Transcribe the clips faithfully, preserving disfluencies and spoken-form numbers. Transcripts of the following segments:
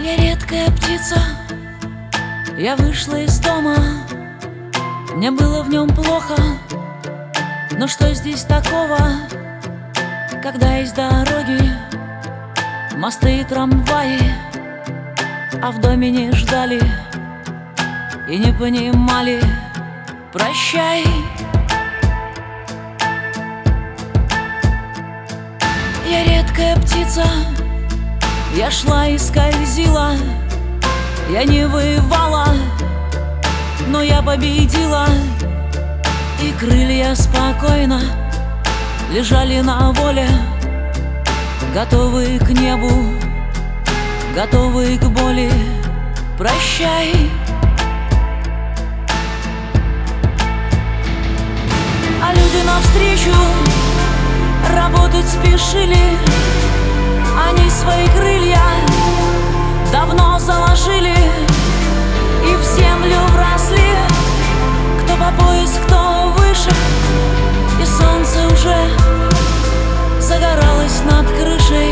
Я редкая птица, я вышла из дома. Мне было в нем плохо, но что здесь такого, когда есть дороги, мосты и трамваи, а в доме не ждали и не понимали. Прощай. Я редкая птица, я шла и скользила, я не воевала, но я победила. И крылья спокойно лежали на воле, готовые к небу, готовые к боли. Прощай. А люди навстречу работать спешили, они свои крылья давно заложили и в землю вросли. Кто по пояс, кто выше, и солнце уже загоралось над крышей.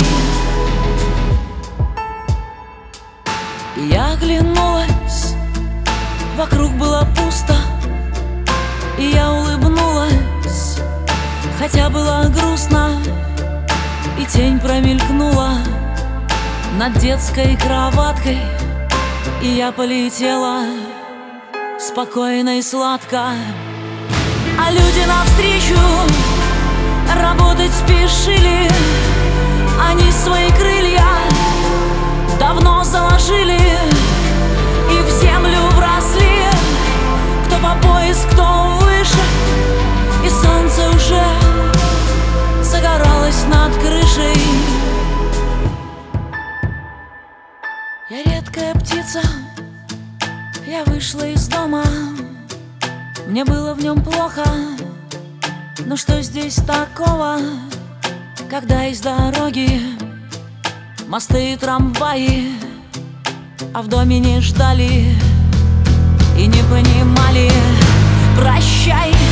И я оглянулась, вокруг было пусто, и я улыбнулась, хотя было грустно. И тень промелькнула над детской кроваткой, и я полетела спокойно и сладко. А люди навстречу работать спешили, они свои крылья давно заложили и в землю вросли. Кто по пояс, кто выше, и солнце уже загоралось над крышей. Я редкая птица, я вышла из дома. Мне было в нем плохо, но что здесь такого, когда есть дороги, мосты и трамваи, а в доме не ждали и не понимали. Прощай.